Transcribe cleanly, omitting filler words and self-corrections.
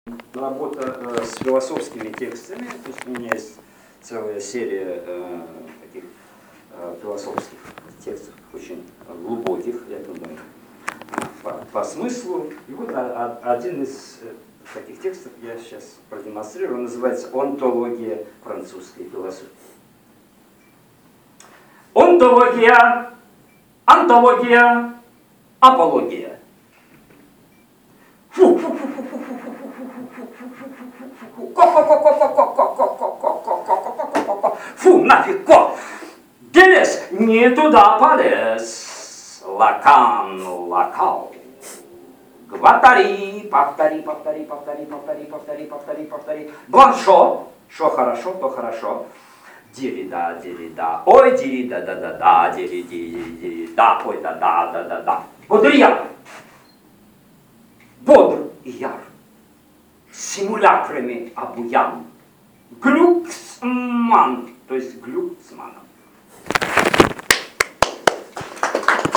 Работа с философскими текстами. То есть у меня есть целая серия таких философских текстов, очень глубоких, я думаю, по смыслу. И вот один из таких текстов я сейчас продемонстрирую, он называется «Онтология французской философии». Онтология, антология, апология. Фу, нафиг, ко! Делес, не туда полез. Лакан, лакал. Гватари, повтори, повтори, повтори, повтори, повтори, повтори, повтори. Бланшо, шо хорошо, то хорошо. Дирида, дирида, ой, дирида, да-да-да, дирида, ой, да-да, да-да-да. Бодрияр. Бодр и яр. Симулякрами обуян. Глюксман, то есть глюксманом.